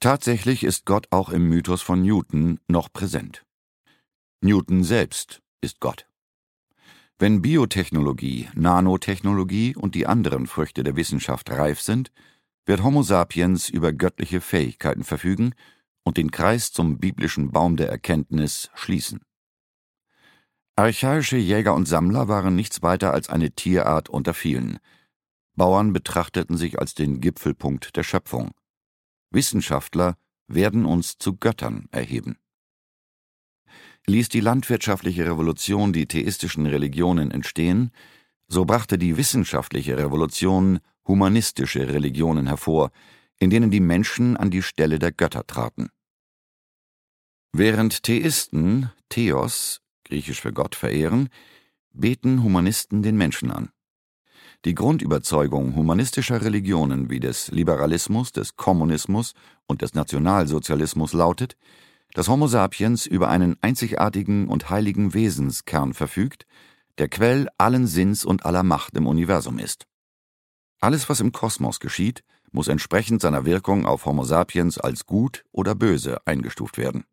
Tatsächlich ist Gott auch im Mythos von Newton noch präsent. Newton selbst ist Gott. Wenn Biotechnologie, Nanotechnologie und die anderen Früchte der Wissenschaft reif sind, wird Homo sapiens über göttliche Fähigkeiten verfügen und den Kreis zum biblischen Baum der Erkenntnis schließen. Archaische Jäger und Sammler waren nichts weiter als eine Tierart unter vielen. Bauern betrachteten sich als den Gipfelpunkt der Schöpfung. Wissenschaftler werden uns zu Göttern erheben. Ließ die landwirtschaftliche Revolution die theistischen Religionen entstehen, so brachte die wissenschaftliche Revolution humanistische Religionen hervor, in denen die Menschen an die Stelle der Götter traten. Während Theisten Theos, griechisch für Gott, verehren, beten Humanisten den Menschen an. Die Grundüberzeugung humanistischer Religionen wie des Liberalismus, des Kommunismus und des Nationalsozialismus lautet, dass Homo sapiens über einen einzigartigen und heiligen Wesenskern verfügt, der Quell allen Sinns und aller Macht im Universum ist. Alles, was im Kosmos geschieht, muss entsprechend seiner Wirkung auf Homo sapiens als gut oder böse eingestuft werden.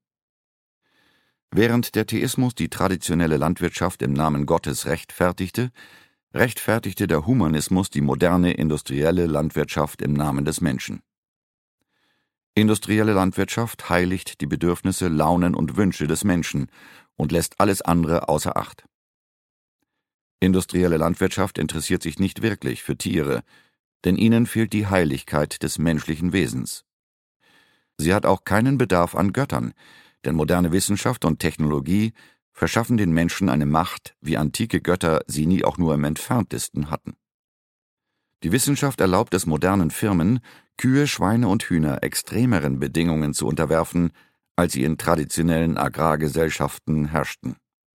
Während der Theismus die traditionelle Landwirtschaft im Namen Gottes rechtfertigte der Humanismus die moderne industrielle Landwirtschaft im Namen des Menschen. Industrielle Landwirtschaft heiligt die Bedürfnisse, Launen und Wünsche des Menschen und lässt alles andere außer Acht. Industrielle Landwirtschaft interessiert sich nicht wirklich für Tiere, denn ihnen fehlt die Heiligkeit des menschlichen Wesens. Sie hat auch keinen Bedarf an Göttern, denn moderne Wissenschaft und Technologie verschaffen den Menschen eine Macht, wie antike Götter sie nie auch nur im Entferntesten hatten. Die Wissenschaft erlaubt es modernen Firmen, Kühe, Schweine und Hühner extremeren Bedingungen zu unterwerfen, als sie in traditionellen Agrargesellschaften herrschten.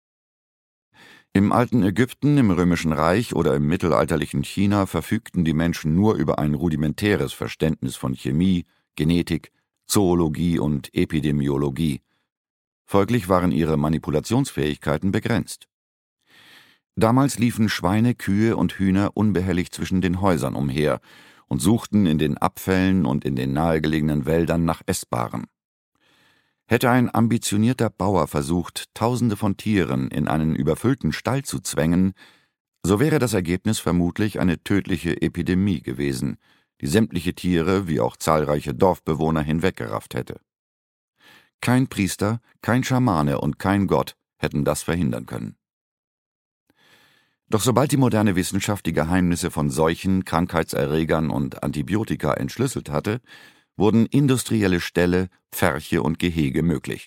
Im alten Ägypten, im Römischen Reich oder im mittelalterlichen China verfügten die Menschen nur über ein rudimentäres Verständnis von Chemie, Genetik, Zoologie und Epidemiologie. Folglich waren ihre Manipulationsfähigkeiten begrenzt. Damals liefen Schweine, Kühe und Hühner unbehelligt zwischen den Häusern umher und suchten in den Abfällen und in den nahegelegenen Wäldern nach Essbarem. Hätte ein ambitionierter Bauer versucht, Tausende von Tieren in einen überfüllten Stall zu zwängen, so wäre das Ergebnis vermutlich eine tödliche Epidemie gewesen, die sämtliche Tiere wie auch zahlreiche Dorfbewohner hinweggerafft hätte. Kein Priester, kein Schamane und kein Gott hätten das verhindern können. Doch sobald die moderne Wissenschaft die Geheimnisse von Seuchen, Krankheitserregern und Antibiotika entschlüsselt hatte, wurden industrielle Ställe, Pferche und Gehege möglich.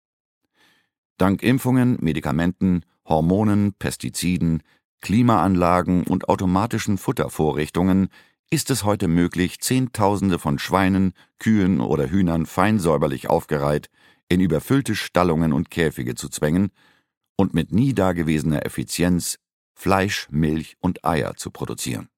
Dank Impfungen, Medikamenten, Hormonen, Pestiziden, Klimaanlagen und automatischen Futtervorrichtungen ist es heute möglich, Zehntausende von Schweinen, Kühen oder Hühnern fein säuberlich aufgereiht in überfüllte Stallungen und Käfige zu zwängen und mit nie dagewesener Effizienz Fleisch, Milch und Eier zu produzieren.